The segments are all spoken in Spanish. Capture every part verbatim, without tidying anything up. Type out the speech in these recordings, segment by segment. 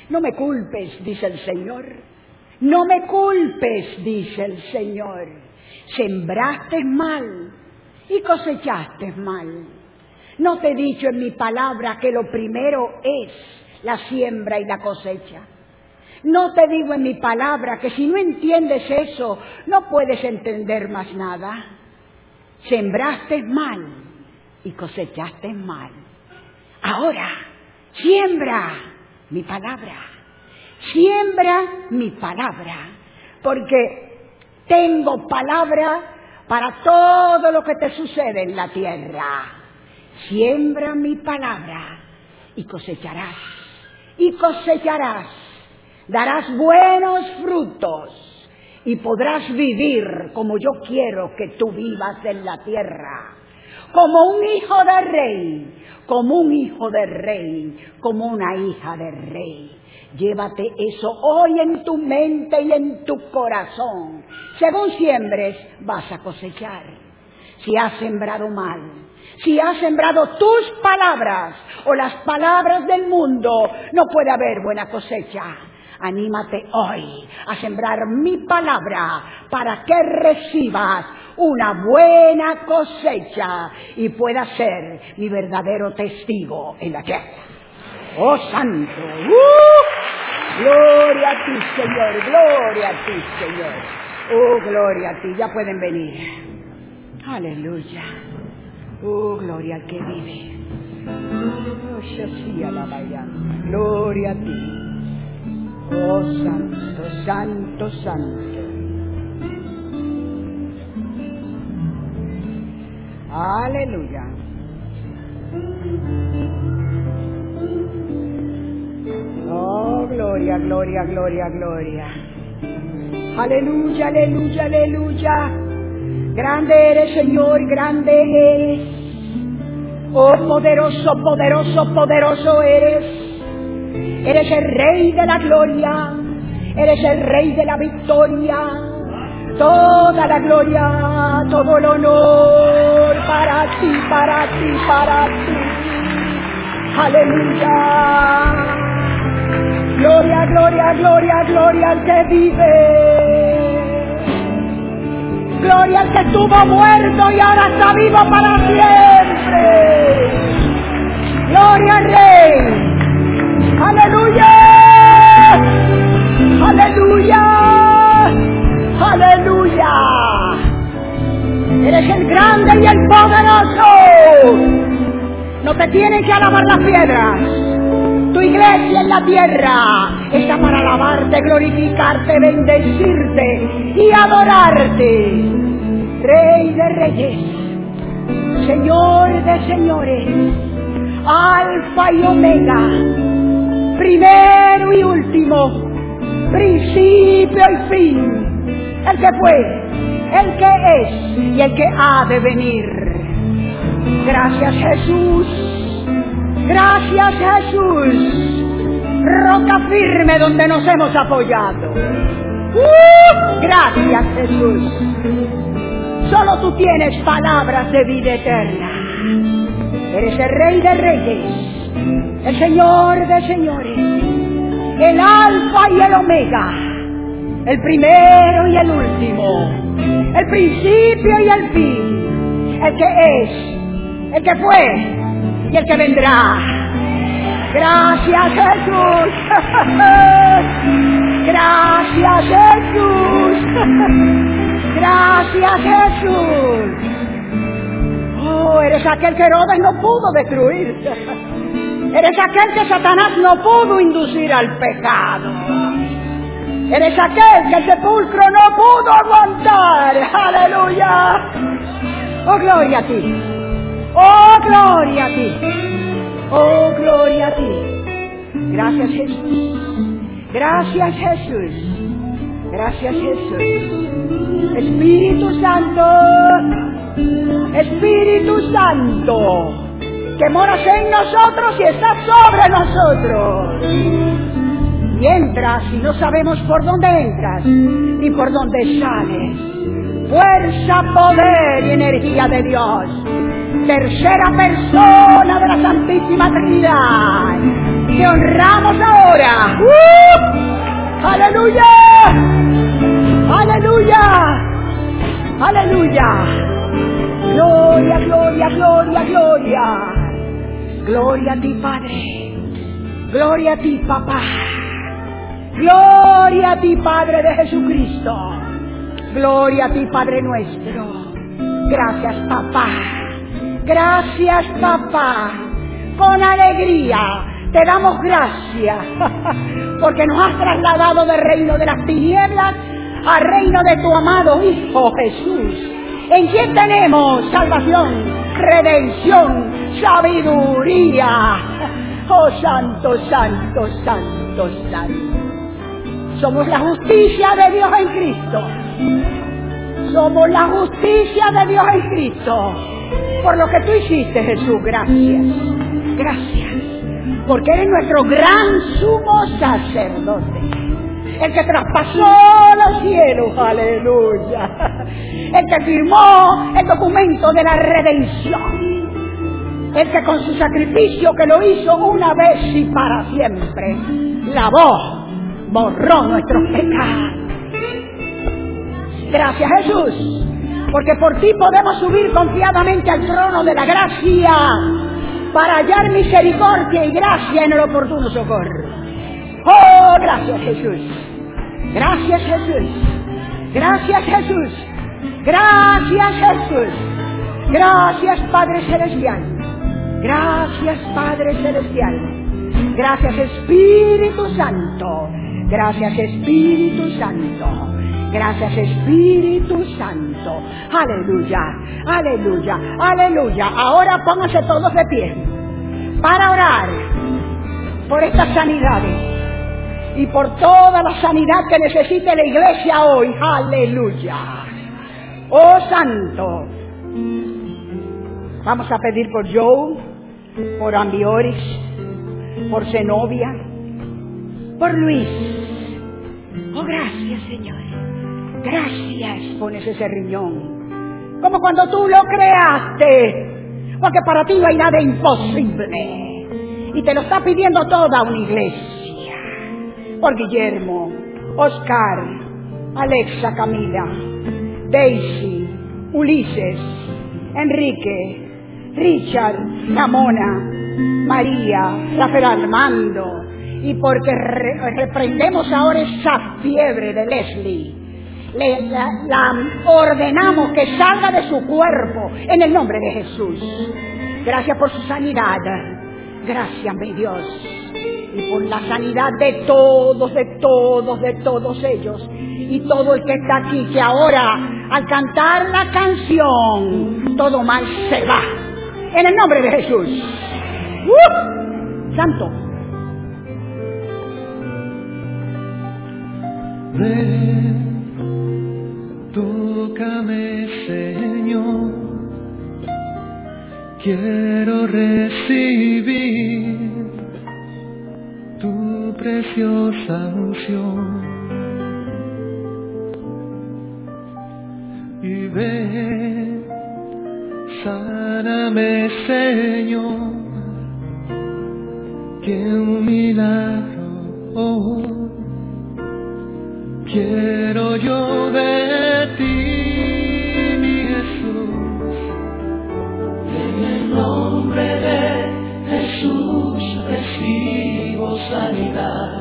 No me culpes, dice el Señor. No me culpes, dice el Señor. Sembraste mal y cosechaste mal. ¿No te he dicho en mi palabra que lo primero es la siembra y la cosecha? ¿No te digo en mi palabra que si no entiendes eso, no puedes entender más nada? Sembraste mal y cosechaste mal. Ahora, siembra mi palabra. Siembra mi palabra. Porque tengo palabra para todo lo que te sucede en la tierra. Siembra mi palabra y cosecharás. Y cosecharás. Darás buenos frutos y podrás vivir como yo quiero que tú vivas en la tierra. Como un hijo de rey, como un hijo de rey, como una hija de rey. Llévate eso hoy en tu mente y en tu corazón. Según siembres, vas a cosechar. Si has sembrado mal, si has sembrado tus palabras o las palabras del mundo, no puede haber buena cosecha. Anímate hoy a sembrar mi palabra para que recibas una buena cosecha y puedas ser mi verdadero testigo en la tierra. ¡Oh, santo! ¡Uh! ¡Gloria a ti, Señor! ¡Gloria a ti, Señor! ¡Oh, gloria a ti! Ya pueden venir. ¡Aleluya! ¡Oh, gloria al que vive! ¡Oh, Shasía la mañana! ¡Gloria a ti! ¡Oh, santo, santo, santo! ¡Aleluya! ¡Oh, gloria, gloria, gloria, gloria! ¡Aleluya, aleluya, aleluya! Grande eres, Señor, grande eres. ¡Oh, poderoso, poderoso, poderoso eres! Eres el Rey de la gloria, eres el Rey de la victoria, toda la gloria, todo el honor para ti, para ti, para ti. Aleluya. Gloria, gloria, gloria, gloria al que vive. Gloria al que estuvo muerto y ahora está vivo para siempre. Gloria al Rey. ¡Aleluya! ¡Aleluya! ¡Aleluya! Eres el grande y el poderoso. No te tienen que alabar las piedras. Tu iglesia en la tierra está para alabarte, glorificarte, bendecirte y adorarte. Rey de reyes, Señor de señores, Alfa y Omega, primero y último, principio y fin, el que fue, el que es y el que ha de venir. Gracias, Jesús, gracias, Jesús, roca firme donde nos hemos apoyado. ¡Uh! Gracias, Jesús. Solo tú tienes palabras de vida eterna. Eres el Rey de reyes, el Señor de señores, el Alfa y el Omega, el primero y el último, el principio y el fin, el que es, el que fue y el que vendrá. Gracias, Jesús. Gracias, Jesús. Gracias, Jesús. Oh, eres aquel que Herodes no pudo destruir. Eres aquel que Satanás no pudo inducir al pecado. Eres aquel que el sepulcro no pudo aguantar. Aleluya. Oh, gloria a ti. Oh, gloria a ti. Oh, gloria a ti. Gracias, Jesús. Gracias, Jesús. Gracias, Jesús. Espíritu Santo. Espíritu Santo, que moras en nosotros y estás sobre nosotros. Y entras y no sabemos por dónde entras ni por dónde sales. Fuerza, poder y energía de Dios. Tercera persona de la Santísima Trinidad. Te honramos ahora. ¡Uh! ¡Aleluya! ¡Aleluya! ¡Aleluya! Gloria, gloria, gloria, gloria. Gloria a ti, Padre. Gloria a ti, Papá. Gloria a ti, Padre de Jesucristo. Gloria a ti, Padre nuestro. Gracias, Papá. Gracias, Papá. Con alegría te damos gracias porque nos has trasladado del reino de las tinieblas al reino de tu amado Hijo Jesús, en quien tenemos salvación, redención, sabiduría. Oh, santo, santo, santo, santo. Somos la justicia de Dios en Cristo. Somos la justicia de Dios en Cristo. Por lo que tú hiciste, Jesús, gracias. Gracias. Porque eres nuestro gran sumo sacerdote. El que traspasó los cielos, aleluya. El que firmó el documento de la redención. El que con su sacrificio que lo hizo una vez y para siempre, lavó, borró nuestros pecados. Gracias, Jesús, porque por ti podemos subir confiadamente al trono de la gracia para hallar misericordia y gracia en el oportuno socorro. Oh, gracias, Jesús. Gracias, Jesús. Gracias, Jesús. Gracias, Jesús. Gracias, Padre Celestial. Gracias, Padre Celestial. Gracias, Espíritu Santo. Gracias, Espíritu Santo. Gracias, Espíritu Santo. Aleluya, aleluya, aleluya. Ahora pónganse todos de pie para orar por estas sanidades y por toda la sanidad que necesite la iglesia hoy. Aleluya. Oh, Santo. Vamos a pedir por Joe, por Ambioris, por Zenobia, por Luis. Oh, gracias, Señor. Gracias, pones ese riñón. Como cuando tú lo creaste. Porque para ti no hay nada imposible. Y te lo está pidiendo toda una iglesia. Por Guillermo, Oscar, Alexa, Camila, Daisy, Ulises, Enrique, Richard, Ramona, María, Rafael Armando. Y porque re reprendemos ahora esa fiebre de Leslie. Le, la, la ordenamos que salga de su cuerpo en el nombre de Jesús. Gracias por su sanidad. Gracias, mi Dios. Y por la sanidad de todos, de todos, de todos ellos. Y todo el que está aquí, que ahora, al cantar la canción, todo mal se va. En el nombre de Jesús. ¡Uh! Santo. Ven, tócame, Señor, quiero recibir tu preciosa unción. Y ven, sáname, Señor, que un milagro oh, quiero yo de ti, mi Jesús. En el nombre de Jesús recibo sanidad.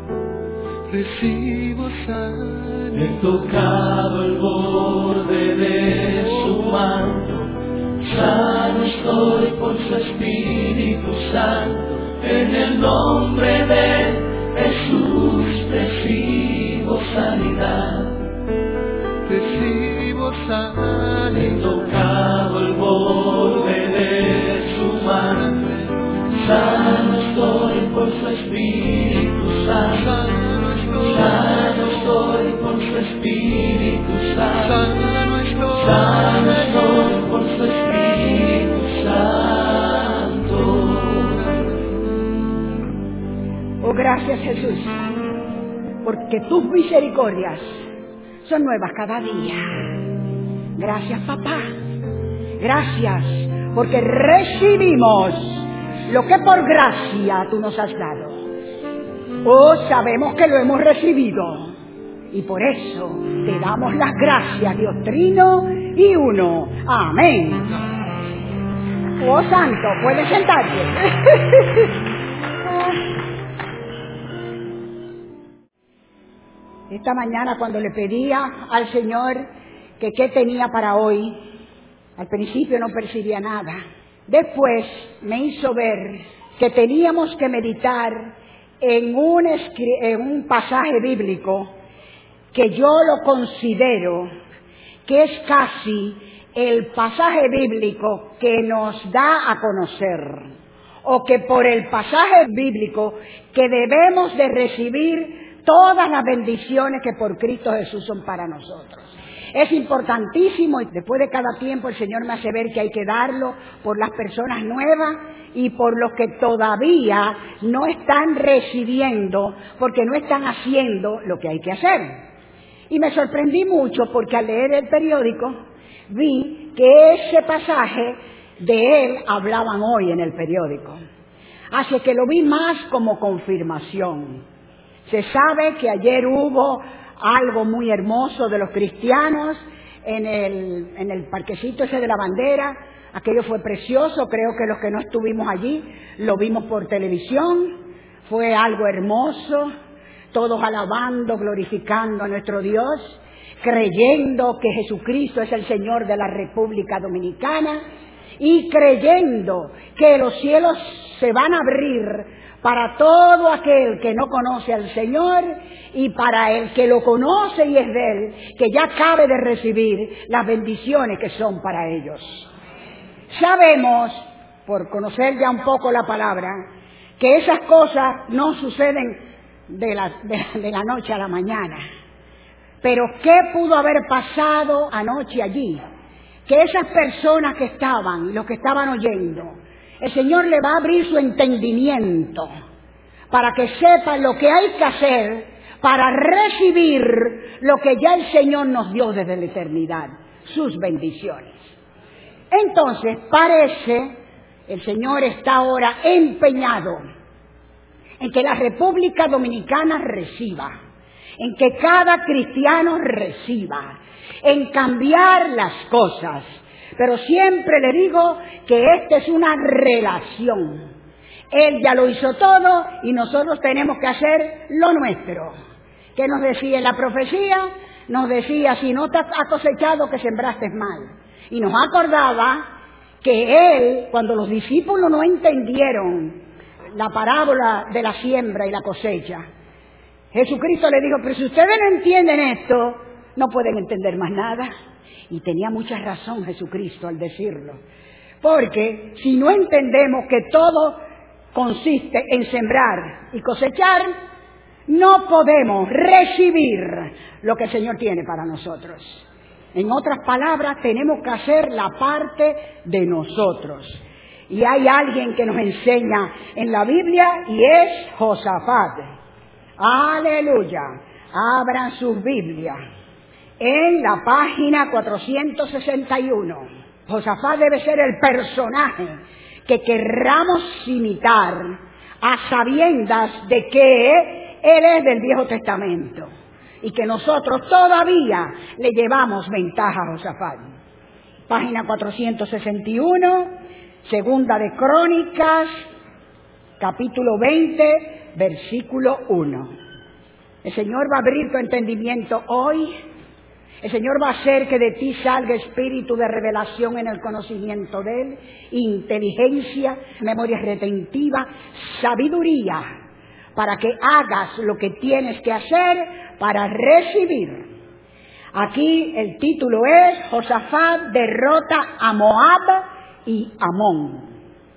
Recibo sanidad. He tocado el borde de su manto. Sano estoy por su Espíritu Santo. En el nombre de Jesús recibo sanidad. Recibo sanidad. He tocado el borde de su mano. Sano estoy por su Espíritu Santo. Sano estoy por su Espíritu Santo. Sano estoy por su Espíritu Santo. Oh, gracias, Jesús, porque tus misericordias son nuevas cada día. Gracias, papá. Gracias, porque recibimos lo que por gracia tú nos has dado. Oh, sabemos que lo hemos recibido y por eso te damos las gracias, Dios Trino y Uno. Amén. Oh, Santo, puedes sentarte. Esta mañana cuando le pedía al Señor que qué tenía para hoy, al principio no percibía nada. Después me hizo ver que teníamos que meditar en un, en un pasaje bíblico que yo lo considero que es casi el pasaje bíblico que nos da a conocer, o que por el pasaje bíblico que debemos de recibir todas las bendiciones que por Cristo Jesús son para nosotros. Es importantísimo y después de cada tiempo el Señor me hace ver que hay que darlo por las personas nuevas y por los que todavía no están recibiendo porque no están haciendo lo que hay que hacer. Y me sorprendí mucho porque al leer el periódico vi que ese pasaje de él hablaban hoy en el periódico. Así que lo vi más como confirmación. Se sabe que ayer hubo algo muy hermoso de los cristianos en el, en el parquecito ese de la bandera. Aquello fue precioso, creo que los que no estuvimos allí lo vimos por televisión. Fue algo hermoso, todos alabando, glorificando a nuestro Dios, creyendo que Jesucristo es el Señor de la República Dominicana y creyendo que los cielos se van a abrir para todo aquel que no conoce al Señor y para el que lo conoce y es de Él, que ya cabe de recibir las bendiciones que son para ellos. Sabemos, por conocer ya un poco la palabra, que esas cosas no suceden de la, de, de la noche a la mañana. Pero ¿qué pudo haber pasado anoche allí? Que esas personas que estaban, los que estaban oyendo, el Señor le va a abrir su entendimiento para que sepan lo que hay que hacer para recibir lo que ya el Señor nos dio desde la eternidad, sus bendiciones. Entonces, parece, el Señor está ahora empeñado en que la República Dominicana reciba, en que cada cristiano reciba, en cambiar las cosas. Pero siempre le digo que esta es una relación. Él ya lo hizo todo y nosotros tenemos que hacer lo nuestro. ¿Qué nos decía en la profecía? Nos decía, si no te has cosechado, que sembraste mal. Y nos acordaba que Él, cuando los discípulos no entendieron la parábola de la siembra y la cosecha, Jesucristo le dijo, pero si ustedes no entienden esto, no pueden entender más nada. Y tenía mucha razón Jesucristo al decirlo. Porque si no entendemos que todo consiste en sembrar y cosechar, no podemos recibir lo que el Señor tiene para nosotros. En otras palabras, tenemos que hacer la parte de nosotros. Y hay alguien que nos enseña en la Biblia y es Josafat. ¡Aleluya! Abran sus Biblias. En la página cuatrocientos sesenta y uno. Josafat debe ser el personaje que querramos imitar a sabiendas de que Él es del Viejo Testamento y que nosotros todavía le llevamos ventaja a Josafat. Página cuatrocientos sesenta y uno, Segunda de Crónicas, capítulo veinte, versículo uno. El Señor va a abrir tu entendimiento hoy. El Señor va a hacer que de ti salga espíritu de revelación en el conocimiento de Él, inteligencia, memoria retentiva, sabiduría, para que hagas lo que tienes que hacer para recibir. Aquí el título es Josafat derrota a Moab y Amón.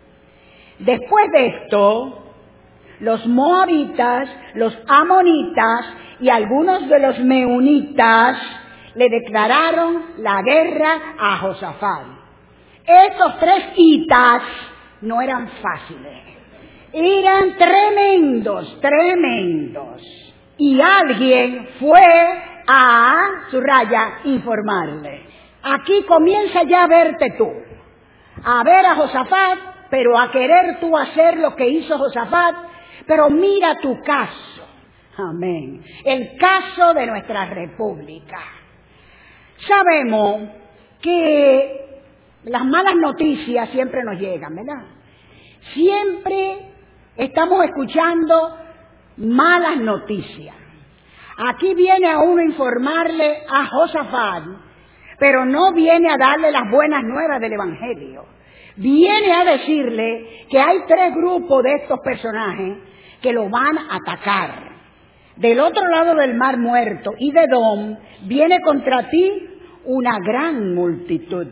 Después de esto, los moabitas, los amonitas y algunos de los meunitas le declararon la guerra a Josafat. Estos tres hitas no eran fáciles, eran tremendos, tremendos. Y alguien fue a, subraya, informarle. Aquí comienza ya a verte tú, a ver a Josafat pero a querer tú hacer lo que hizo Josafat. Pero mira tu caso, amén, el caso de nuestra república. Sabemos que las malas noticias siempre nos llegan, ¿verdad? Siempre estamos escuchando malas noticias. Aquí viene a uno informarle a Josafat, pero no viene a darle las buenas nuevas del Evangelio. Viene a decirle que hay tres grupos de estos personajes que lo van a atacar. Del otro lado del Mar Muerto y de Edom viene contra ti una gran multitud.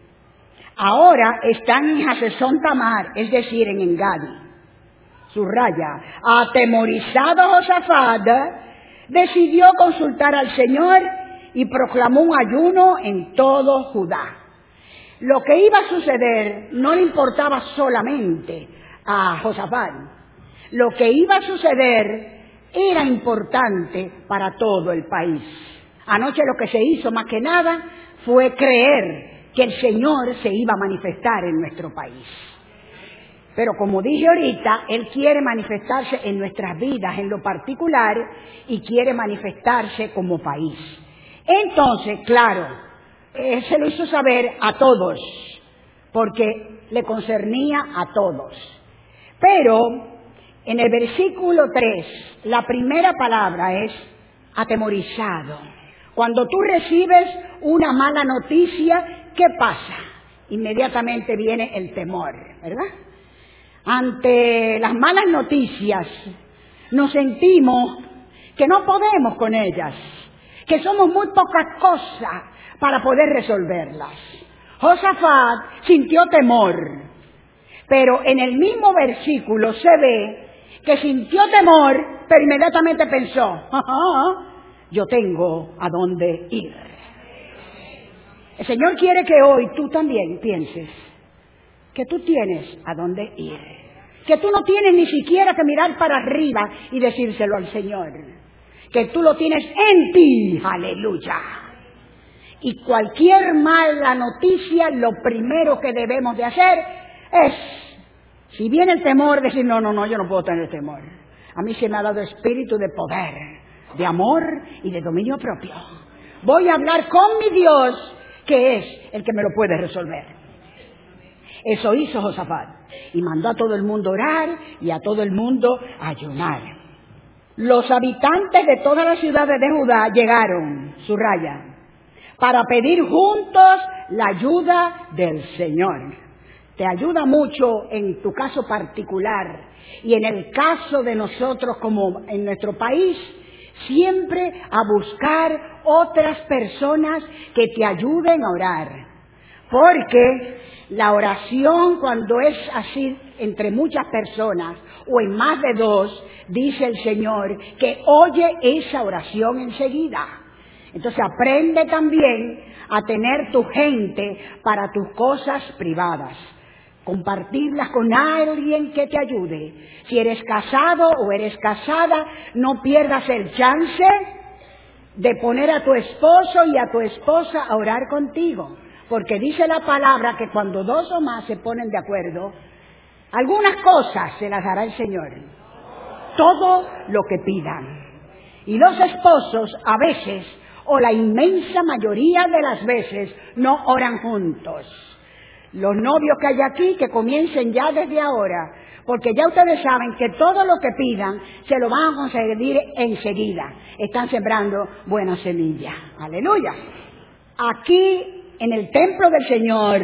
Ahora están en Hasezón Tamar, es decir, en Engadi. Subraya, atemorizado Josafat decidió consultar al Señor y proclamó un ayuno en todo Judá. Lo que iba a suceder no le importaba solamente a Josafat. Lo que iba a suceder era importante para todo el país. Anoche lo que se hizo más que nada fue creer que el Señor se iba a manifestar en nuestro país. Pero como dije ahorita, Él quiere manifestarse en nuestras vidas en lo particular y quiere manifestarse como país. Entonces, claro, Él se lo hizo saber a todos, porque le concernía a todos. Pero en el versículo tres, la primera palabra es atemorizado. Cuando tú recibes una mala noticia, ¿qué pasa? Inmediatamente viene el temor, ¿verdad? Ante las malas noticias, nos sentimos que no podemos con ellas, que somos muy pocas cosas para poder resolverlas. Josafat sintió temor, pero en el mismo versículo se ve que sintió temor, pero inmediatamente pensó, ajá, yo tengo a dónde ir. El Señor quiere que hoy tú también pienses que tú tienes a dónde ir, que tú no tienes ni siquiera que mirar para arriba y decírselo al Señor, que tú lo tienes en ti, aleluya. Y cualquier mala noticia, lo primero que debemos de hacer es, si viene el temor, decir, no, no, no, yo no puedo tener temor. A mí se me ha dado espíritu de poder, de amor y de dominio propio. Voy a hablar con mi Dios, que es el que me lo puede resolver. Eso hizo Josafat, y mandó a todo el mundo orar y a todo el mundo ayunar. Los habitantes de todas las ciudades de Judá llegaron, subraya, para pedir juntos la ayuda del Señor. Te ayuda mucho en tu caso particular y en el caso de nosotros como en nuestro país, siempre a buscar otras personas que te ayuden a orar. Porque la oración, cuando es así entre muchas personas o en más de dos, dice el Señor que oye esa oración enseguida. Entonces aprende también a tener tu gente para tus cosas privadas. Compartirlas con alguien que te ayude. Si eres casado o eres casada, no pierdas el chance de poner a tu esposo y a tu esposa a orar contigo. Porque dice la palabra que cuando dos o más se ponen de acuerdo, algunas cosas se las dará el Señor. Todo lo que pidan. Y los esposos a veces, o la inmensa mayoría de las veces, no oran juntos. Los novios que hay aquí, que comiencen ya desde ahora, porque ya ustedes saben que todo lo que pidan se lo van a conseguir enseguida. Están sembrando buena semilla. Aleluya. Aquí, en el templo del Señor,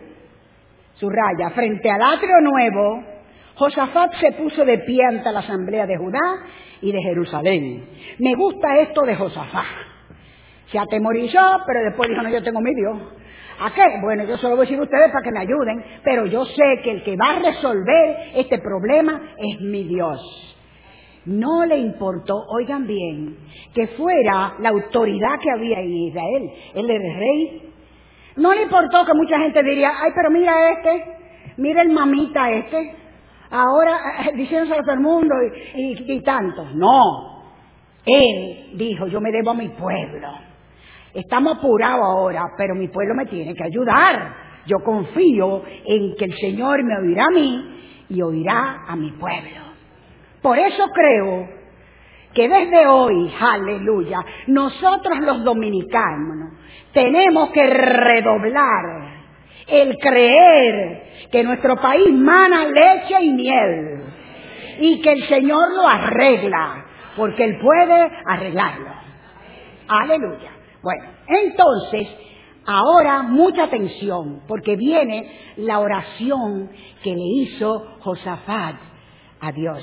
subraya, frente al atrio nuevo, Josafat se puso de pie ante la asamblea de Judá y de Jerusalén. Me gusta esto de Josafat. Se atemorizó, pero después dijo, no, yo tengo mi Dios. ¿A qué? Bueno, yo solo voy a decir a ustedes para que me ayuden, pero yo sé que el que va a resolver este problema es mi Dios. No le importó, oigan bien, que fuera la autoridad que había en Israel. Él era el rey. No le importó que mucha gente diría, ay, pero mira este, mira el mamita este, ahora eh, diciéndoselo a todo el mundo y, y, y tanto. No, él dijo, yo me debo a mi pueblo. Estamos apurados ahora, pero mi pueblo me tiene que ayudar. yo confío en que el Señor me oirá a mí y oirá a mi pueblo. Por eso creo que desde hoy, aleluya, nosotros los dominicanos tenemos que redoblar el creer que nuestro país mana leche y miel y que el Señor lo arregla, porque Él puede arreglarlo. Aleluya. Bueno, entonces, ahora mucha atención, porque viene la oración que le hizo Josafat a Dios.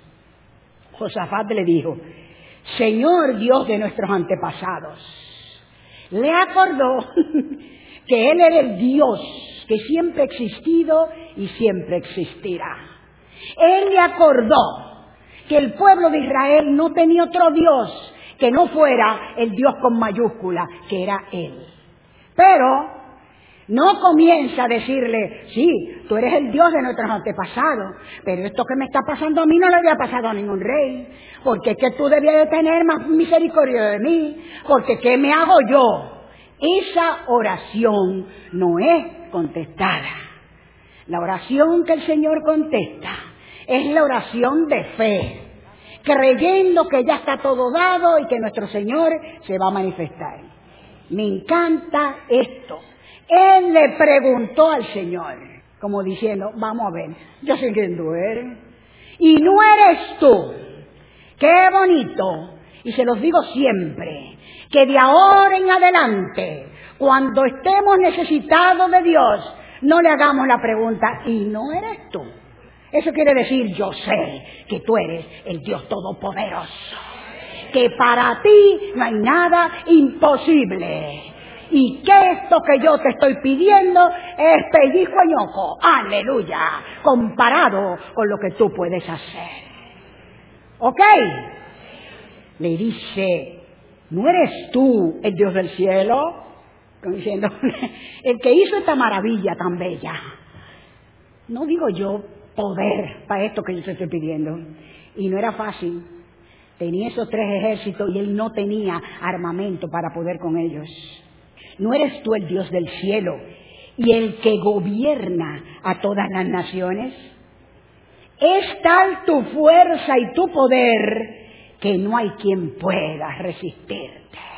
Josafat le dijo: Señor Dios de nuestros antepasados. Le acordó que Él era el Dios que siempre ha existido y siempre existirá. Él le acordó que el pueblo de Israel no tenía otro Dios que no fuera el Dios con mayúscula, que era Él. Pero no comienza a decirle: sí, tú eres el Dios de nuestros antepasados, pero esto que me está pasando a mí no le había pasado a ningún rey, porque es que tú debías de tener más misericordia de mí, porque ¿qué me hago yo? Esa oración no es contestada. La oración que el Señor contesta es la oración de fe, creyendo que ya está todo dado y que nuestro Señor se va a manifestar. Me encanta esto. Él le preguntó al Señor, como diciendo: vamos a ver, yo sé quién tú eres, y no eres tú. ¡Qué bonito! Y se los digo siempre, que de ahora en adelante, cuando estemos necesitados de Dios, no le hagamos la pregunta: ¿y no eres tú? Eso quiere decir: yo sé que tú eres el Dios Todopoderoso, que para ti no hay nada imposible, y que esto que yo te estoy pidiendo es pellizco añoco, aleluya, comparado con lo que tú puedes hacer. ¿Ok? Le dice: ¿no eres tú el Dios del cielo? Como diciendo, el que hizo esta maravilla tan bella. No digo yo poder para esto que yo te estoy pidiendo. Y no era fácil. Tenía esos tres ejércitos y él no tenía armamento para poder con ellos. ¿No eres tú el Dios del cielo y el que gobierna a todas las naciones? Es tal tu fuerza y tu poder que no hay quien pueda resistirte.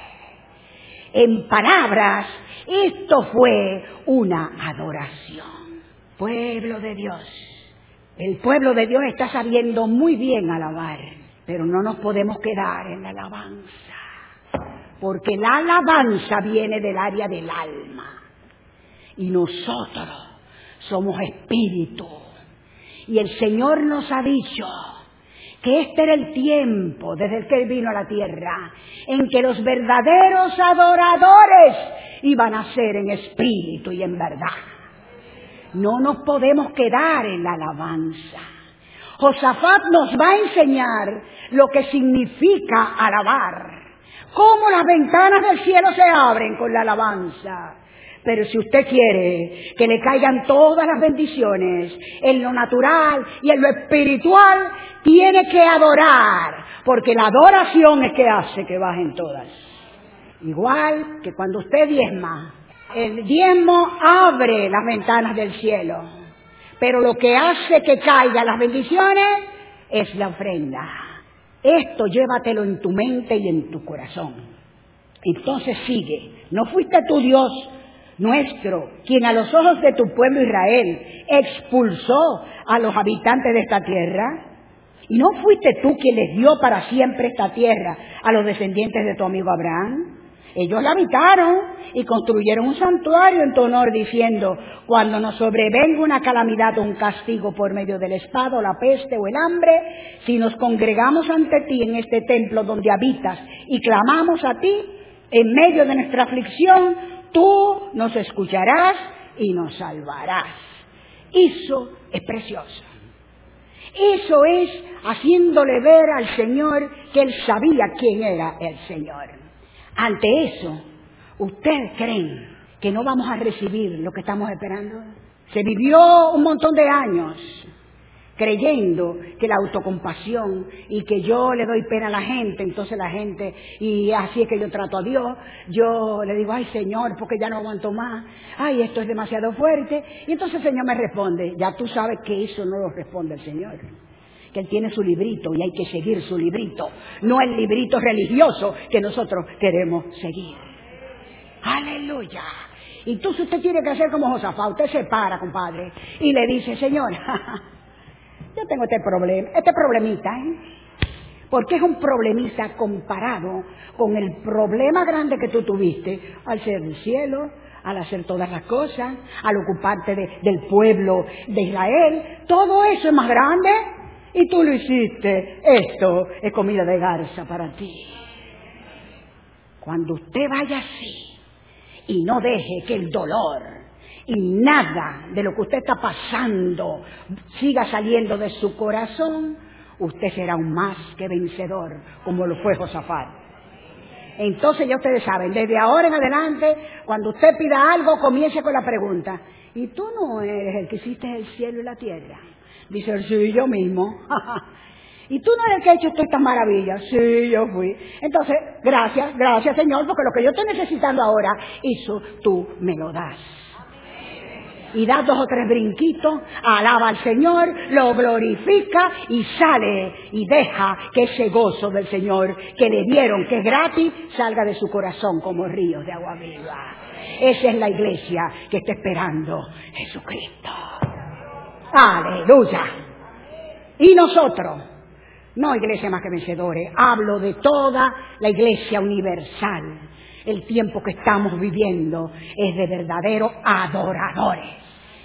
En palabras, esto fue una adoración. Pueblo de Dios, el pueblo de Dios está sabiendo muy bien alabar, pero no nos podemos quedar en la alabanza, porque la alabanza viene del área del alma, y nosotros somos espíritu, y el Señor nos ha dicho que este era el tiempo, desde el que Él vino a la tierra, en que los verdaderos adoradores iban a ser en espíritu y en verdad. No nos podemos quedar en la alabanza. Josafat nos va a enseñar lo que significa alabar, cómo las ventanas del cielo se abren con la alabanza. Pero si usted quiere que le caigan todas las bendiciones en lo natural y en lo espiritual, tiene que adorar, porque la adoración es que hace que bajen todas. Igual que cuando usted diezma, el diezmo abre las ventanas del cielo, pero lo que hace que caigan las bendiciones es la ofrenda. Esto llévatelo en tu mente y en tu corazón. Entonces sigue: ¿no fuiste tu Dios nuestro quien a los ojos de tu pueblo Israel expulsó a los habitantes de esta tierra? ¿Y no fuiste tú quien les dio para siempre esta tierra a los descendientes de tu amigo Abraham? Ellos la habitaron y construyeron un santuario en tu honor, diciendo: cuando nos sobrevenga una calamidad o un castigo por medio de la espada o la peste o el hambre, si nos congregamos ante ti en este templo donde habitas y clamamos a ti en medio de nuestra aflicción, tú nos escucharás y nos salvarás. Eso es precioso. Eso es haciéndole ver al Señor que Él sabía quién era el Señor. Ante eso, ¿ustedes creen que no vamos a recibir lo que estamos esperando? Se vivió un montón de años creyendo que la autocompasión y que yo le doy pena a la gente, entonces la gente, y así es que yo trato a Dios, yo le digo, ay Señor, porque ya no aguanto más, ay esto es demasiado fuerte, y entonces el Señor me responde, ya tú sabes que eso no lo responde el Señor, que Él tiene su librito y hay que seguir su librito, no el librito religioso que nosotros queremos seguir. Aleluya. Y tú, si usted tiene que hacer como Josafat, usted se para, compadre, y le dice, Señor, yo tengo este problema, este problemita, ¿eh? Porque es un problemita comparado con el problema grande que tú tuviste al ser el cielo, al hacer todas las cosas, al ocuparte de, del pueblo de Israel. Todo eso es más grande y tú lo hiciste. Esto es comida de garza para ti. Cuando usted vaya así y no deje que el dolor y nada de lo que usted está pasando siga saliendo de su corazón, usted será un más que vencedor, como lo fue Josafat. Entonces ya ustedes saben, desde ahora en adelante, cuando usted pida algo, comience con la pregunta, ¿y tú no eres el que hiciste el cielo y la tierra? Dice él, sí, yo mismo. ¿Y tú no eres el que ha hecho todas estas maravillas? Sí, yo fui. Entonces, gracias, gracias Señor, porque lo que yo estoy necesitando ahora, eso tú me lo das. Y da dos o tres brinquitos, alaba al Señor, lo glorifica y sale y deja que ese gozo del Señor que le dieron, que es gratis, salga de su corazón como ríos de agua viva. Esa es la iglesia que está esperando Jesucristo. Aleluya. Y nosotros, no iglesia más que vencedores, hablo de toda la iglesia universal. El tiempo que estamos viviendo es de verdaderos adoradores.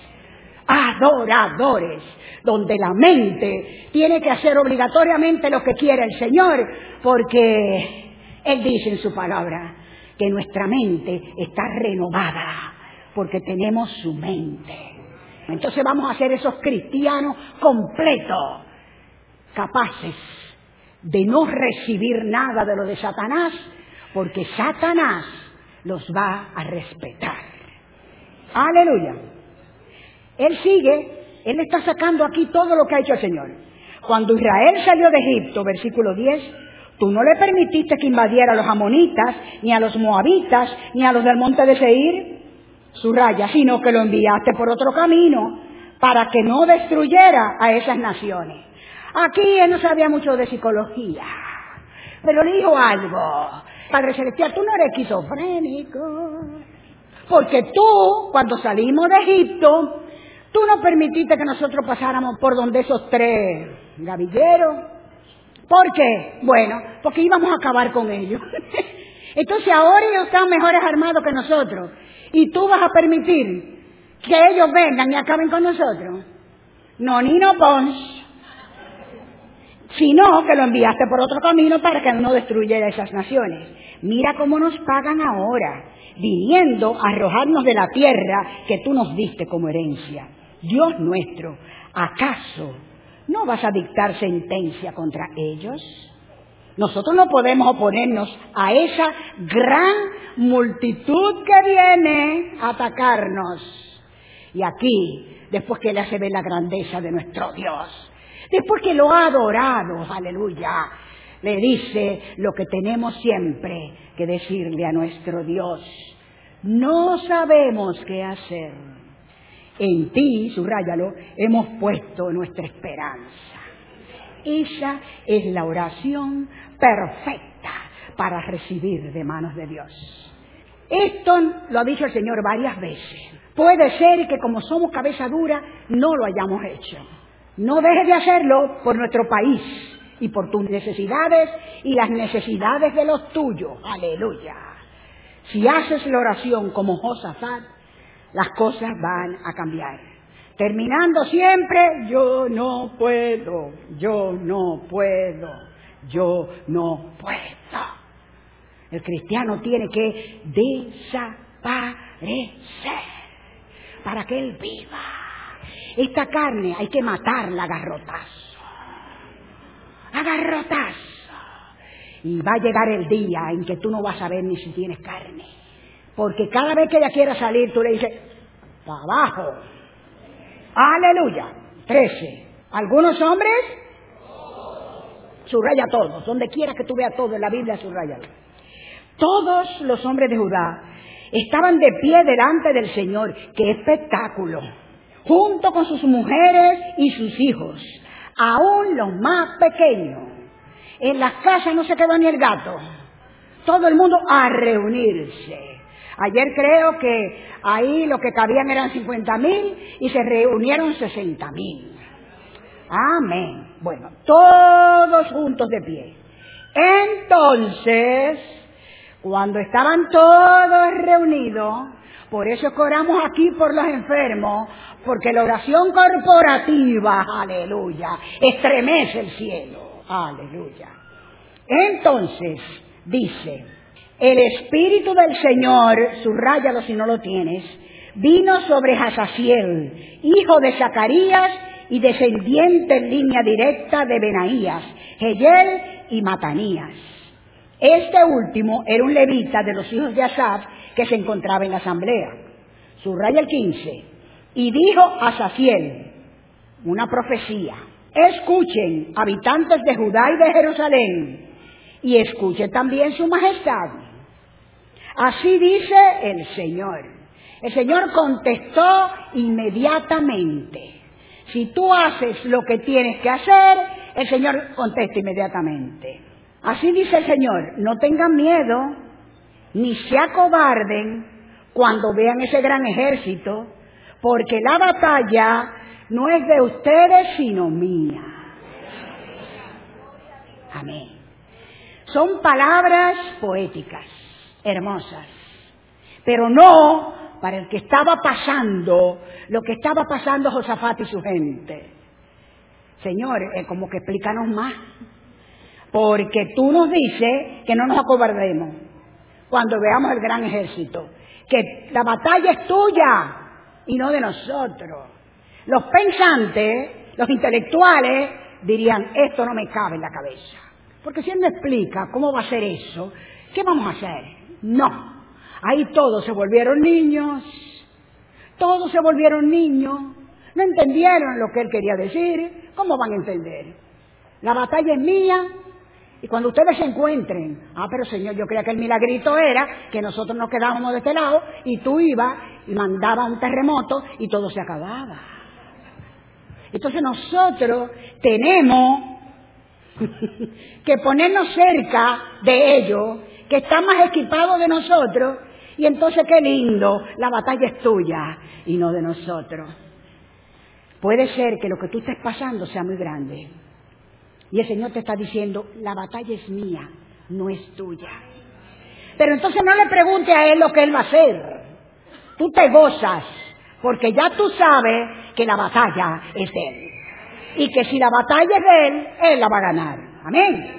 Adoradores, donde la mente tiene que hacer obligatoriamente lo que quiere el Señor, porque Él dice en su palabra que nuestra mente está renovada, porque tenemos su mente. Entonces vamos a ser esos cristianos completos, capaces de no recibir nada de lo de Satanás, porque Satanás los va a respetar. Aleluya. Él sigue, él está sacando aquí todo lo que ha hecho el Señor. Cuando Israel salió de Egipto, versículo diez, tú no le permitiste que invadiera a los amonitas, ni a los moabitas, ni a los del monte de Seir, subraya, sino que lo enviaste por otro camino, para que no destruyera a esas naciones. Aquí él no sabía mucho de psicología, pero le dijo algo. Padre Celestial, tú no eres esquizofrénico, porque tú, cuando salimos de Egipto, tú no permitiste que nosotros pasáramos por donde esos tres gavilleros. ¿Por qué? Bueno, porque íbamos a acabar con ellos. Entonces ahora ellos están mejores armados que nosotros, y tú vas a permitir que ellos vengan y acaben con nosotros. No, ni no pons. Sino que lo enviaste por otro camino para que no destruyera esas naciones. Mira cómo nos pagan ahora, viniendo a arrojarnos de la tierra que tú nos diste como herencia. Dios nuestro, ¿acaso no vas a dictar sentencia contra ellos? Nosotros no podemos oponernos a esa gran multitud que viene a atacarnos. Y aquí, después que le hace ver la grandeza de nuestro Dios, después que lo ha adorado, aleluya, le dice lo que tenemos siempre que decirle a nuestro Dios. No sabemos qué hacer. En ti, subráyalo, hemos puesto nuestra esperanza. Esa es la oración perfecta para recibir de manos de Dios. Esto lo ha dicho el Señor varias veces. Puede ser que como somos cabeza dura, no lo hayamos hecho. No dejes de hacerlo por nuestro país y por tus necesidades y las necesidades de los tuyos. Aleluya. Si haces la oración como Josafat, las cosas van a cambiar. Terminando siempre, yo no puedo, yo no puedo, yo no puedo. El cristiano tiene que desaparecer para que él viva. Esta carne hay que matarla a garrotazo. A garrotazo. Y va a llegar el día en que tú no vas a ver ni si tienes carne. Porque cada vez que ella quiera salir, tú le dices, para abajo. Aleluya. trece. ¿Algunos hombres? Subraya todos. Donde quiera que tú veas todo en la Biblia, subrayalo. Todos los hombres de Judá estaban de pie delante del Señor. ¡Qué espectáculo! Junto con sus mujeres y sus hijos, aún los más pequeños. En las casas no se quedó ni el gato. Todo el mundo a reunirse. Ayer creo que ahí lo que cabían eran cincuenta mil y se reunieron sesenta mil. Amén. Bueno, todos juntos de pie. Entonces, cuando estaban todos reunidos, por eso es que oramos aquí por los enfermos, porque la oración corporativa, aleluya, estremece el cielo, aleluya. Entonces, dice, el Espíritu del Señor, subráyalo si no lo tienes, vino sobre Hazaziel, hijo de Zacarías y descendiente en línea directa de Benaías, Jeyel y Matanías. Este último era un levita de los hijos de Asaf que se encontraba en la asamblea. Subraya el quince. Y dijo Hazaziel, una profecía: escuchen, habitantes de Judá y de Jerusalén, y escuchen también su majestad. Así dice el Señor. El Señor contestó inmediatamente. Si tú haces lo que tienes que hacer, el Señor contesta inmediatamente. Así dice el Señor, no tengan miedo, ni se acobarden cuando vean ese gran ejército, porque la batalla no es de ustedes, sino mía. Amén. Son palabras poéticas, hermosas, pero no para el que estaba pasando, lo que estaba pasando Josafat y su gente. Señor, eh, como que explícanos más, porque tú nos dices que no nos acobardemos cuando veamos el gran ejército, que la batalla es tuya y no de nosotros. Los pensantes, los intelectuales, dirían, esto no me cabe en la cabeza, porque si él me explica cómo va a ser eso, ¿qué vamos a hacer? No. Ahí todos se volvieron niños, todos se volvieron niños, no entendieron lo que él quería decir. ¿Cómo van a entender? La batalla es mía, y cuando ustedes se encuentren, ah, pero Señor, yo creía que el milagrito era que nosotros nos quedábamos de este lado, y tú ibas y mandabas un terremoto, y todo se acababa. Entonces nosotros tenemos que ponernos cerca de ellos, que están más equipados de nosotros, y entonces qué lindo, la batalla es tuya y no de nosotros. Puede ser que lo que tú estés pasando sea muy grande, y el Señor te está diciendo, la batalla es mía, no es tuya. Pero entonces no le pregunte a Él lo que Él va a hacer. Tú te gozas, porque ya tú sabes que la batalla es de Él, y que si la batalla es de Él, Él la va a ganar. Amén.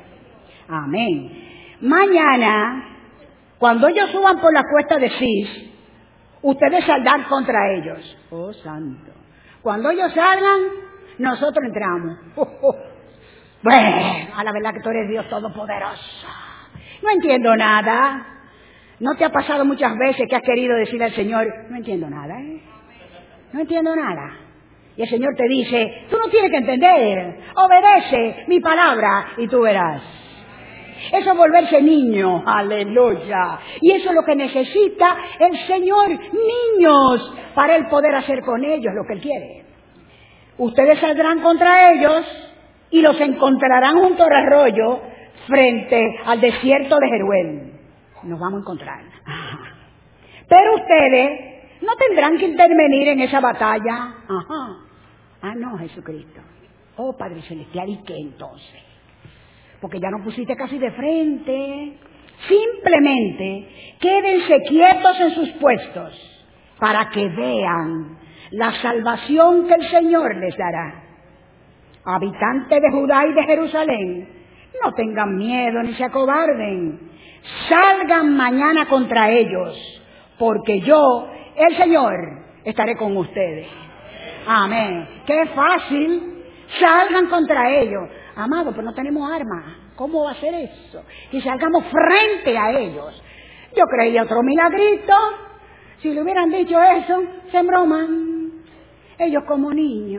Amén. Mañana, cuando ellos suban por la cuesta de Cis, ustedes saldrán contra ellos. Oh, santo. Cuando ellos salgan, nosotros entramos. Oh, oh. Bueno, a la verdad que tú eres Dios Todopoderoso. No entiendo nada. ¿No te ha pasado muchas veces que has querido decirle al Señor, no entiendo nada, ¿eh? No entiendo nada. Y el Señor te dice, tú no tienes que entender, obedece mi palabra y tú verás. Eso es volverse niño, aleluya. Y eso es lo que necesita el Señor, niños, para Él poder hacer con ellos lo que Él quiere. Ustedes saldrán contra ellos y los encontrarán junto al arroyo frente al desierto de Jeruel. Nos vamos a encontrar. Ajá. Pero ustedes no tendrán que intervenir en esa batalla. Ajá. Ah, no, Jesucristo. Oh, Padre Celestial, ¿y qué entonces? Porque ya no pusiste casi de frente. Simplemente quédense quietos en sus puestos para que vean la salvación que el Señor les dará. Habitantes de Judá y de Jerusalén, no tengan miedo ni se acobarden. Salgan mañana contra ellos, porque yo, el Señor, estaré con ustedes. Amén. ¡Qué fácil! Salgan contra ellos. Amado, pero no tenemos armas. ¿Cómo va a ser eso? Y salgamos frente a ellos. Yo creía otro milagrito. Si le hubieran dicho eso, se embroman. Ellos como niños.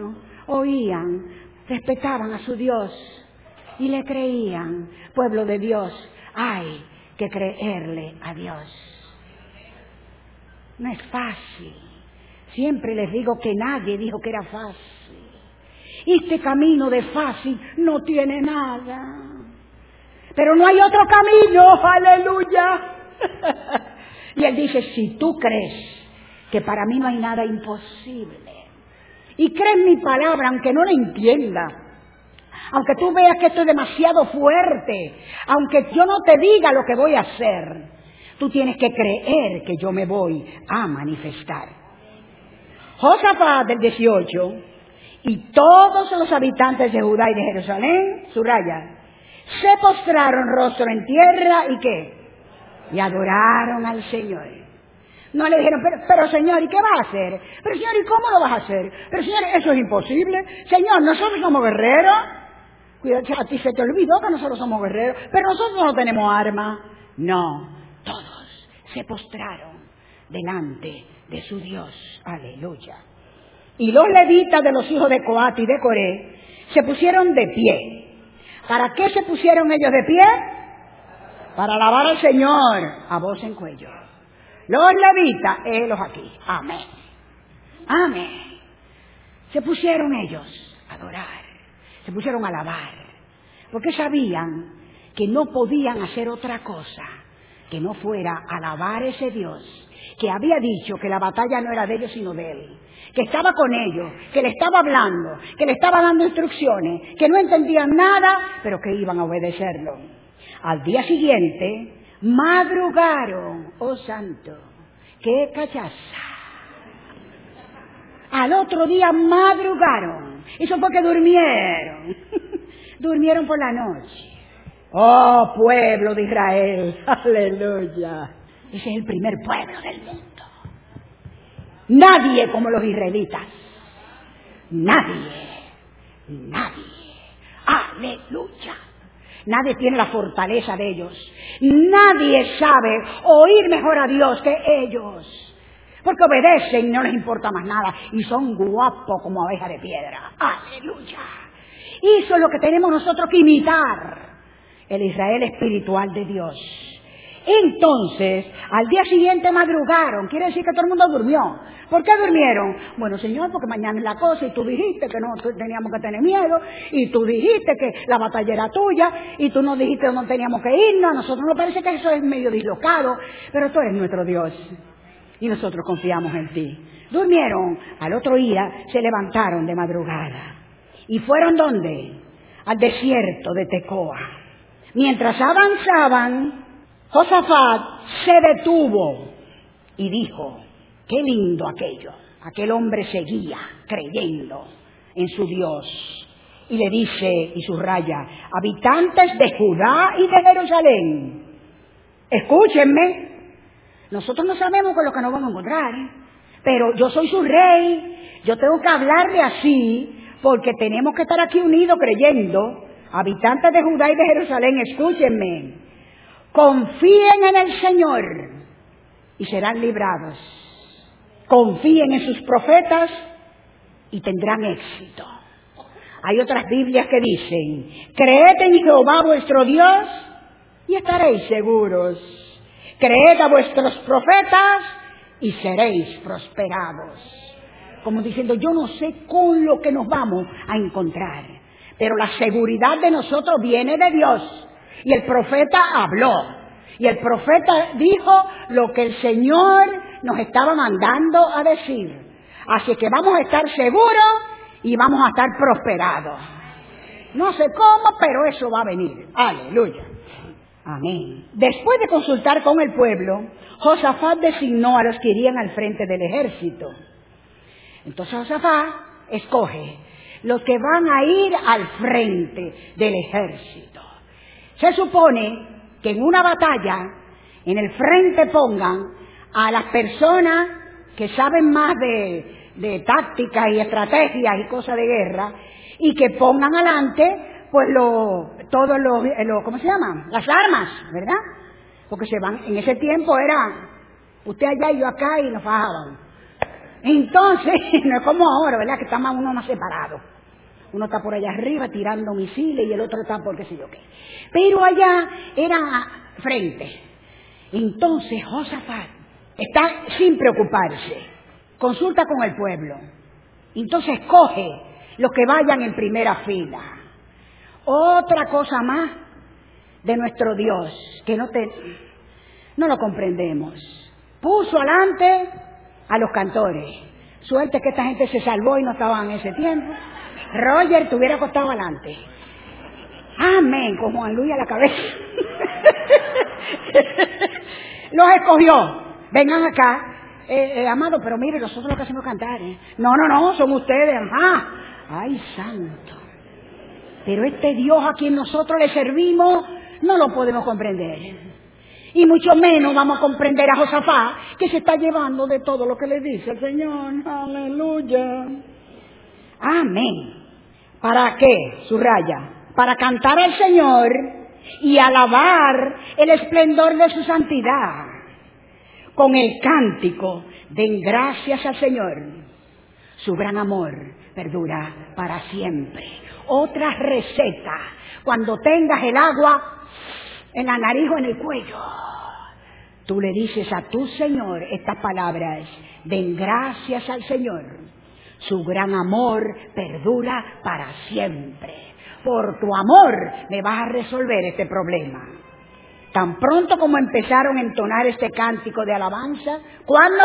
oían, respetaban a su Dios y le creían. Pueblo de Dios, hay que creerle a Dios. No es fácil. Siempre les digo que nadie dijo que era fácil. Este camino de fácil no tiene nada. Pero no hay otro camino, aleluya. Y él dice, si tú crees que para mí no hay nada imposible, y crees mi palabra aunque no la entienda, aunque tú veas que esto es demasiado fuerte, aunque yo no te diga lo que voy a hacer, tú tienes que creer que yo me voy a manifestar. Josafat del dieciocho y todos los habitantes de Judá y de Jerusalén, subraya, se postraron rostro en tierra y ¿qué? Y adoraron al Señor. No le dijeron, pero, pero Señor, ¿y qué va a hacer? Pero Señor, ¿y cómo lo vas a hacer? Pero Señor, eso es imposible. Señor, nosotros somos guerreros. Cuidado, a ti se te olvidó que nosotros somos guerreros, pero nosotros no tenemos armas. No, todos se postraron delante de su Dios. Aleluya. Y los levitas de los hijos de Coat y de Coré se pusieron de pie. ¿Para qué se pusieron ellos de pie? Para alabar al Señor a voz en cuello. Los levitas, helos aquí. Amén. Amén. Se pusieron ellos a adorar. Se pusieron a alabar. Porque sabían que no podían hacer otra cosa que no fuera alabar a ese Dios que había dicho que la batalla no era de ellos sino de Él, que estaba con ellos, que le estaba hablando, que le estaba dando instrucciones, que no entendían nada, pero que iban a obedecerlo. Al día siguiente, madrugaron, oh santo, qué cachaza. Al otro día madrugaron, eso fue que durmieron, durmieron por la noche. Oh pueblo de Israel, aleluya. Ese es el primer pueblo del mundo. Nadie como los israelitas. Nadie. Nadie. Aleluya. Nadie tiene la fortaleza de ellos. Nadie sabe oír mejor a Dios que ellos. Porque obedecen y no les importa más nada. Y son guapos como abeja de piedra. Aleluya. Y eso es lo que tenemos nosotros que imitar. El Israel espiritual de Dios. Entonces, al día siguiente madrugaron, quiere decir que todo el mundo durmió. ¿Por qué durmieron? Bueno, Señor, porque mañana es la cosa y tú dijiste que no teníamos que tener miedo y tú dijiste que la batalla era tuya y tú nos dijiste que no teníamos que irnos. A nosotros nos parece que eso es medio dislocado, pero tú eres nuestro Dios y nosotros confiamos en ti. Durmieron, al otro día se levantaron de madrugada y fueron ¿dónde? Al desierto de Tecoa. Mientras avanzaban, Josafat se detuvo y dijo, qué lindo aquello. Aquel hombre seguía creyendo en su Dios. Y le dice, y subraya, habitantes de Judá y de Jerusalén, escúchenme, nosotros no sabemos con lo que nos vamos a encontrar, pero yo soy su rey, yo tengo que hablarle así, porque tenemos que estar aquí unidos creyendo. Habitantes de Judá y de Jerusalén, escúchenme, confíen en el Señor y serán librados. Confíen en sus profetas y tendrán éxito. Hay otras Biblias que dicen, creed en Jehová vuestro Dios y estaréis seguros. Creed a vuestros profetas y seréis prosperados. Como diciendo, yo no sé con lo que nos vamos a encontrar, pero la seguridad de nosotros viene de Dios. Y el profeta habló. Y el profeta dijo lo que el Señor nos estaba mandando a decir. Así que vamos a estar seguros y vamos a estar prosperados. No sé cómo, pero eso va a venir. Aleluya. Amén. Después de consultar con el pueblo, Josafat designó a los que irían al frente del ejército. Entonces Josafat escoge los que van a ir al frente del ejército. Se supone que en una batalla, en el frente pongan a las personas que saben más de, de tácticas y estrategias y cosas de guerra, y que pongan adelante, pues, lo, todos los, lo, ¿cómo se llaman? Las armas, ¿verdad? Porque se van, en ese tiempo era, usted allá y yo acá y nos fajaban. Entonces, no es como ahora, ¿verdad? Que estamos uno más separados. uno está por allá arriba tirando misiles y el otro está por qué sé yo qué. Pero allá era frente. Entonces Josafat está sin preocuparse, consulta con el pueblo. Entonces escoge los que vayan en primera fila. Otra cosa más de nuestro Dios, que no, te, no lo comprendemos. Puso alante a los cantores. Suerte que esta gente se salvó y no estaban en ese tiempo. Roger te hubiera costado alante. Amén, con Juan Luis a la cabeza. Los escogió. Vengan acá. Eh, eh, amado, pero mire, nosotros lo que hacemos es cantar, ¿eh? No, no, no, son ustedes, ajá. Ay, santo. Pero este Dios a quien nosotros le servimos, no lo podemos comprender. Y mucho menos vamos a comprender a Josafat, que se está llevando de todo lo que le dice el Señor. Aleluya. Amén. ¿Para qué? Subraya. Para cantar al Señor y alabar el esplendor de su santidad. Con el cántico, den gracias al Señor. Su gran amor perdura para siempre. Otra receta, cuando tengas el agua en la nariz o en el cuello, tú le dices a tu Señor estas palabras: den gracias al Señor. Su gran amor perdura para siempre. Por tu amor me vas a resolver este problema. Tan pronto como empezaron a entonar este cántico de alabanza, ¿cuándo?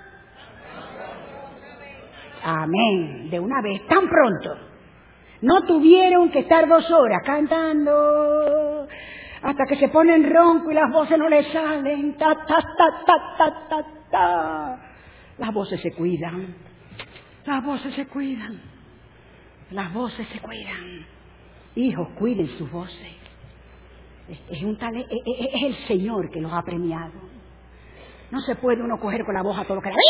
Amén, de una vez, tan pronto. No tuvieron que estar dos horas cantando hasta que se ponen ronco y las voces no les salen. Ta, ta, ta, ta, ta, ta, ta. Las voces se cuidan, las voces se cuidan, las voces se cuidan. Hijos, cuiden sus voces. Es, un tale, es, es el Señor que los ha premiado. No se puede uno coger con la voz a todo lo que...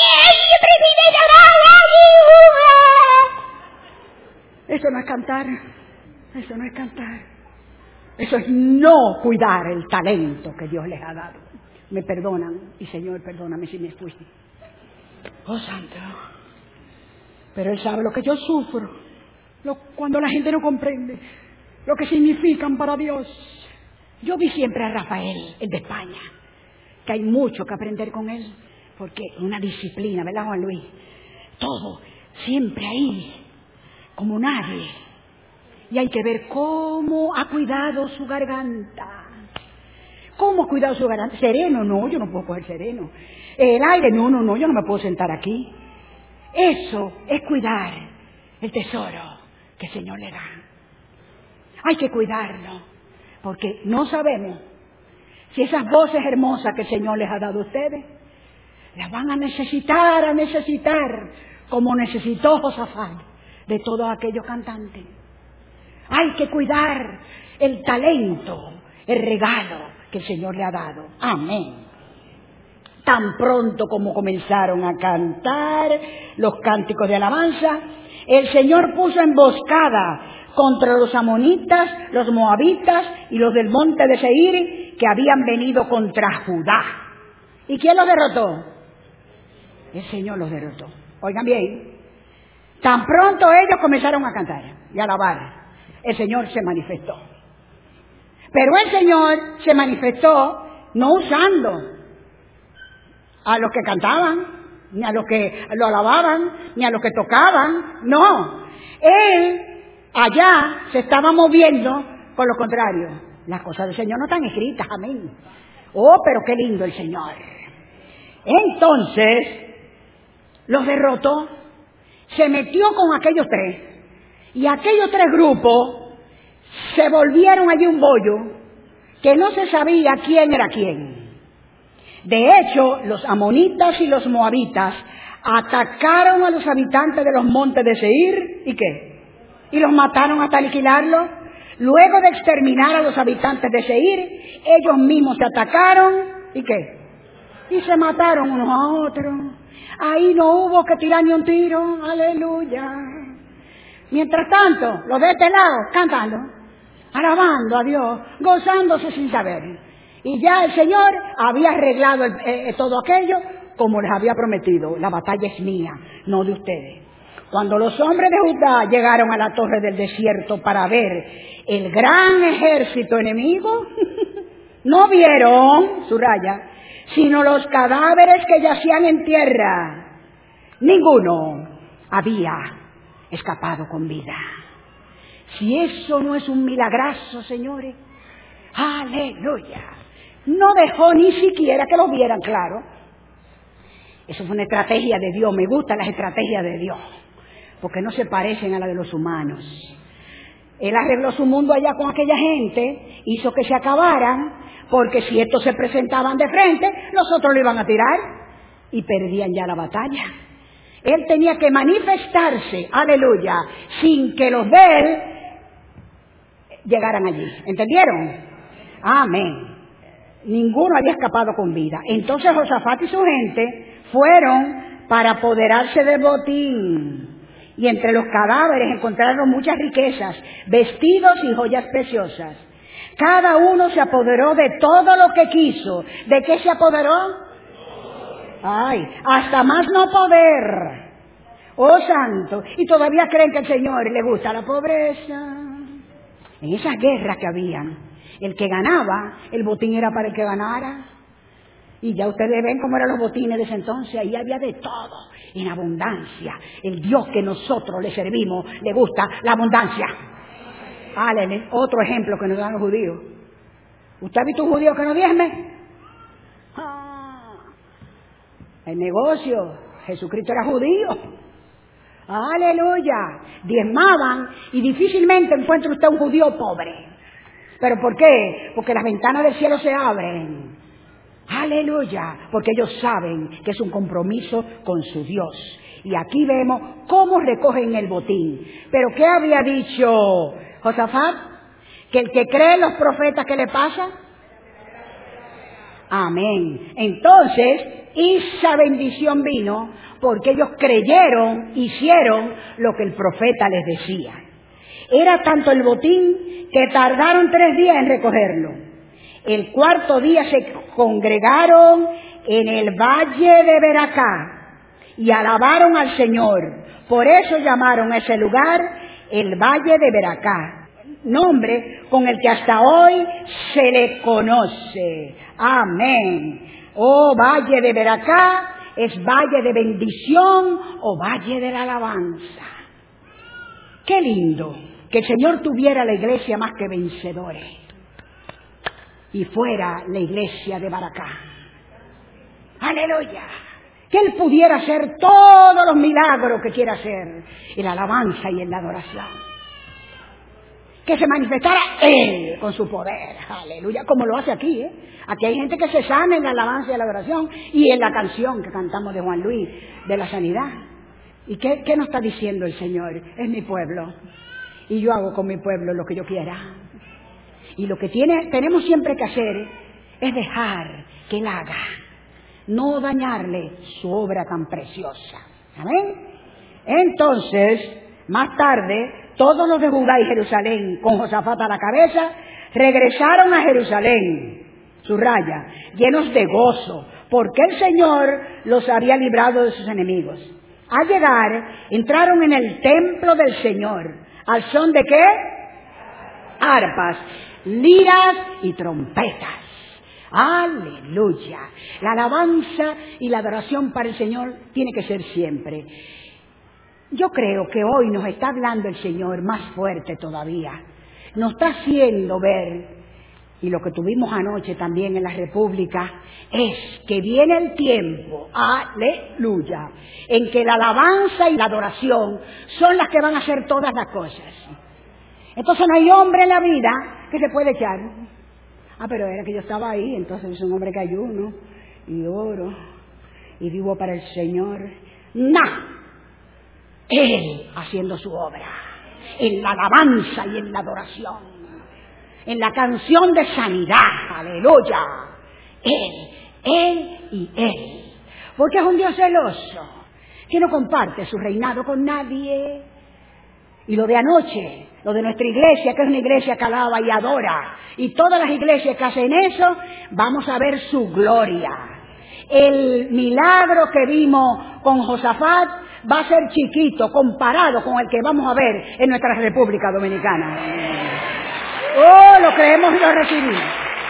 Eso no es cantar, eso no es cantar. Eso es no cuidar el talento que Dios les ha dado. Me perdonan, y Señor, perdóname si me fui. Oh, Santo. Pero Él sabe lo que yo sufro, lo, cuando la gente no comprende lo que significan para Dios. Yo vi siempre a Rafael, el de España, que hay mucho que aprender con él, porque una disciplina, ¿verdad, Juan Luis? Todo, siempre ahí, como nadie. Y hay que ver cómo ha cuidado su garganta. ¿Cómo ha cuidado su garganta? Sereno, no, yo no puedo coger sereno. El aire, no, no, no, yo no me puedo sentar aquí. Eso es cuidar el tesoro que el Señor le da. Hay que cuidarlo, porque no sabemos si esas voces hermosas que el Señor les ha dado a ustedes, las van a necesitar, a necesitar, como necesitó Josafat de todos aquellos cantantes. Hay que cuidar el talento, el regalo que el Señor le ha dado. Amén. Tan pronto como comenzaron a cantar los cánticos de alabanza, el Señor puso emboscada contra los amonitas, los moabitas y los del monte de Seir, que habían venido contra Judá. ¿Y quién los derrotó? El Señor los derrotó. Oigan bien, tan pronto ellos comenzaron a cantar y a alabar, el Señor se manifestó. Pero el Señor se manifestó no usando a los que cantaban, ni a los que lo alababan, ni a los que tocaban. No, Él allá se estaba moviendo con lo contrario. Las cosas del Señor no están escritas, amén. Oh, pero qué lindo el Señor. Entonces, los derrotó, se metió con aquellos tres, y aquellos tres grupos se volvieron allí un bollo, que no se sabía quién era quién. De hecho, los amonitas y los moabitas atacaron a los habitantes de los montes de Seir, ¿y qué? Y los mataron hasta aniquilarlos. Luego de exterminar a los habitantes de Seir, ellos mismos se atacaron, ¿y qué? Y se mataron unos a otros. Ahí no hubo que tirar ni un tiro, aleluya. Mientras tanto, los de este lado, cantando, alabando a Dios, gozándose sin saber. Y ya el Señor había arreglado el, eh, todo aquello como les había prometido. La batalla es mía, no de ustedes. Cuando los hombres de Judá llegaron a la torre del desierto para ver el gran ejército enemigo, no vieron, subraya, sino los cadáveres que yacían en tierra. Ninguno había escapado con vida. Si eso no es un milagrazo, señores, aleluya. No dejó ni siquiera que lo vieran, claro. Eso fue una estrategia de Dios. Me gustan las estrategias de Dios, porque no se parecen a las de los humanos. Él arregló su mundo allá con aquella gente, hizo que se acabaran, porque si estos se presentaban de frente, los otros lo iban a tirar y perdían ya la batalla. Él tenía que manifestarse, aleluya, sin que los de él llegaran allí. ¿Entendieron? Amén. Ninguno había escapado con vida. Entonces Josafat y su gente fueron para apoderarse del botín. Y entre los cadáveres encontraron muchas riquezas, vestidos y joyas preciosas. Cada uno se apoderó de todo lo que quiso. ¿De qué se apoderó? Ay, hasta más no poder. Oh, santo. Y todavía creen que al Señor le gusta la pobreza. En esas guerras que habían, el que ganaba, el botín era para el que ganara. Y ya ustedes ven cómo eran los botines de ese entonces. Ahí había de todo, en abundancia. El Dios que nosotros le servimos, le gusta la abundancia. Aleluya. Otro ejemplo que nos dan los judíos. ¿Usted ha visto un judío que no diezme? Ah, el negocio. Jesucristo era judío. Aleluya. Diezmaban y difícilmente encuentra usted un judío pobre. ¿Pero por qué? Porque las ventanas del cielo se abren. Aleluya. Porque ellos saben que es un compromiso con su Dios. Y aquí vemos cómo recogen el botín. ¿Pero qué había dicho Josafat? Que el que cree en los profetas, ¿qué le pasa? Amén. Entonces, esa bendición vino porque ellos creyeron, hicieron lo que el profeta les decía. Era tanto el botín que tardaron tres días en recogerlo. El cuarto día se congregaron en el valle de Beracá y alabaron al Señor. Por eso llamaron a ese lugar el valle de Beracá, nombre con el que hasta hoy se le conoce. Amén. Oh, valle de Beracá es valle de bendición o valle de la alabanza. Qué lindo que el Señor tuviera la iglesia más que vencedores y fuera la iglesia de Beracá. Aleluya. Que Él pudiera hacer todos los milagros que quiera hacer en la alabanza y en la adoración. Que se manifestara Él con su poder. Aleluya. Como lo hace aquí, ¿eh? Aquí hay gente que se sana en la alabanza y en la adoración y en la canción que cantamos de Juan Luis, de la sanidad. ¿Y qué, qué nos está diciendo el Señor? Es mi pueblo. Y yo hago con mi pueblo lo que yo quiera. Y lo que tiene, tenemos siempre que hacer es dejar que Él haga. No dañarle su obra tan preciosa. ¿Amén? Entonces, más tarde, todos los de Judá y Jerusalén, con Josafat a la cabeza, regresaron a Jerusalén, subraya, llenos de gozo, porque el Señor los había librado de sus enemigos. Al llegar, entraron en el templo del Señor. ¿Al son de qué? Arpas, liras y trompetas. Aleluya. La alabanza y la adoración para el Señor tiene que ser siempre. Yo creo que hoy nos está hablando el Señor más fuerte todavía. Nos está haciendo ver, y lo que tuvimos anoche también en la República, es que viene el tiempo, aleluya, en que la alabanza y la adoración son las que van a hacer todas las cosas. Entonces no hay hombre en la vida que se puede echar. Ah, pero era que yo estaba ahí, entonces es un hombre que ayuno y oro y vivo para el Señor. ¡No! Él haciendo su obra, en la alabanza y en la adoración, en la canción de sanidad, aleluya. Él, Él y Él. Porque es un Dios celoso, que no comparte su reinado con nadie. Y lo de anoche, lo de nuestra iglesia, que es una iglesia que alaba y adora, y todas las iglesias que hacen eso, vamos a ver su gloria. El milagro que vimos con Josafat va a ser chiquito comparado con el que vamos a ver en nuestra República Dominicana. Oh, lo creemos y lo recibimos.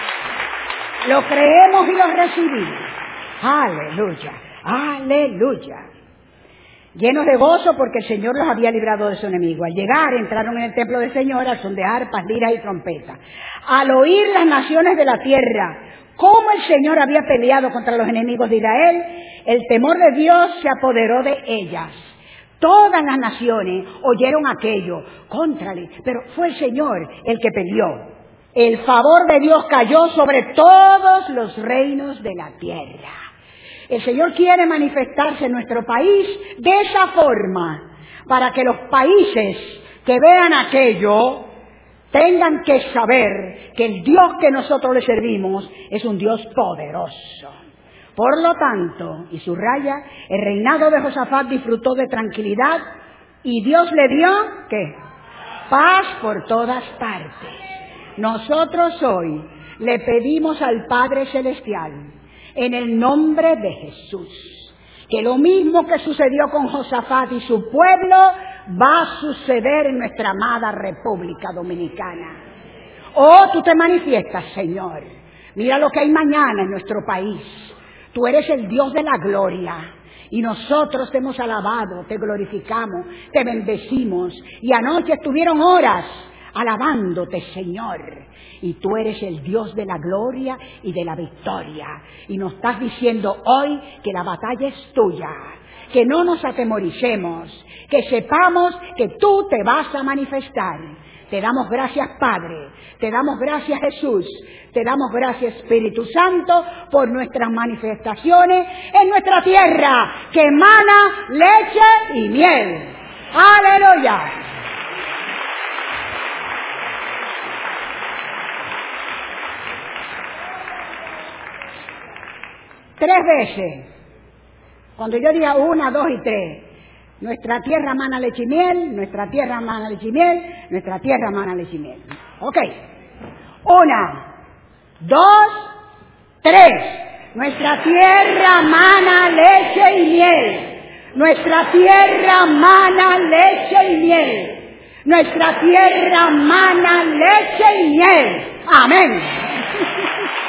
Lo creemos y lo recibimos. Aleluya, aleluya. Llenos de gozo porque el Señor los había librado de su enemigo. Al llegar, entraron en el templo del Señor al son de arpas, liras y trompetas. Al oír las naciones de la tierra cómo el Señor había peleado contra los enemigos de Israel, el temor de Dios se apoderó de ellas. Todas las naciones oyeron aquello, contrale, pero fue el Señor el que peleó. El favor de Dios cayó sobre todos los reinos de la tierra. El Señor quiere manifestarse en nuestro país de esa forma, para que los países que vean aquello tengan que saber que el Dios que nosotros le servimos es un Dios poderoso. Por lo tanto, y subraya, el reinado de Josafat disfrutó de tranquilidad y Dios le dio, ¿qué? Paz por todas partes. Nosotros hoy le pedimos al Padre Celestial, en el nombre de Jesús, que lo mismo que sucedió con Josafat y su pueblo va a suceder en nuestra amada República Dominicana. Oh, tú te manifiestas, Señor. Mira lo que hay mañana en nuestro país. Tú eres el Dios de la gloria y nosotros te hemos alabado, te glorificamos, te bendecimos y anoche estuvieron horas alabándote, Señor. Y tú eres el Dios de la gloria y de la victoria. Y nos estás diciendo hoy que la batalla es tuya, que no nos atemoricemos, que sepamos que tú te vas a manifestar. Te damos gracias, Padre, te damos gracias, Jesús, te damos gracias, Espíritu Santo, por nuestras manifestaciones en nuestra tierra, que emana leche y miel. ¡Aleluya! Tres veces, cuando yo diga una, dos y tres, nuestra tierra mana leche y miel, nuestra tierra mana leche y miel, nuestra tierra mana leche y miel. Ok, una, dos, tres, nuestra tierra mana leche y miel, nuestra tierra mana leche y miel, nuestra tierra mana leche y miel. Amén.